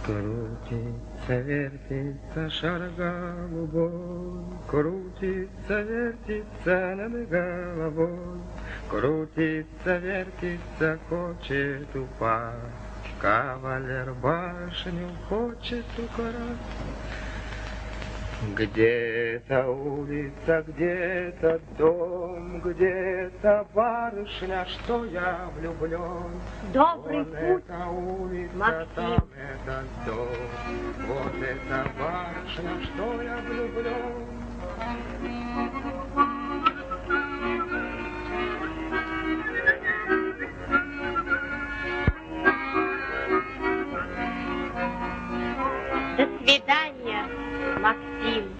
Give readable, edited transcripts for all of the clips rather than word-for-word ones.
Крутится, вертится шар голубой, крутится, вертится над головой, крутится, вертится, хочет упасть. Кавалер башню хочет украсть. Где-то улица, где-то дом, где-то барышня, что я влюблен. Добрый вот путь, эта улица, Максим. там этот дом. Вот эта барышня, что я влюблен. До свидания, Максим.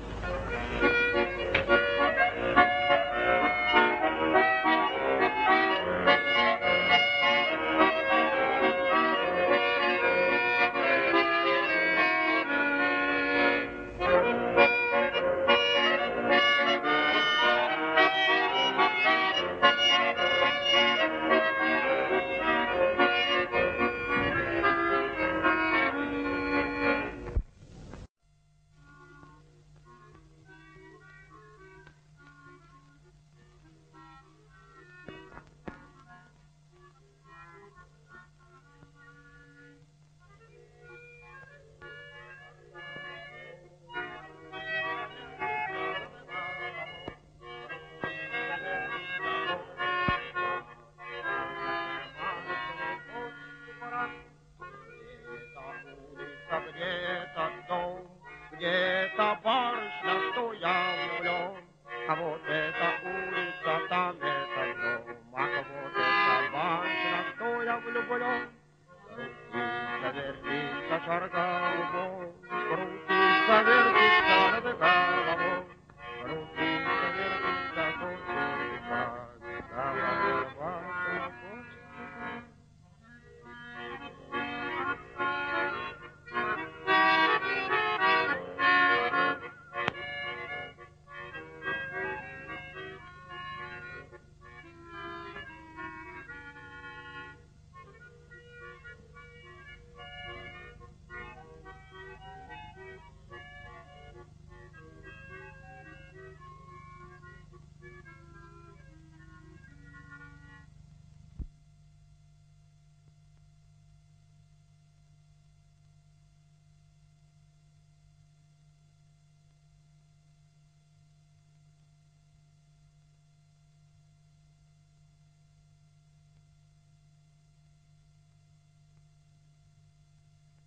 Где-то дом, где-то барышня, что я влюблен. А вот эта улица, там этот дом. А вот эта барышня, что я влюблен. Крутится, вертится шар голубой,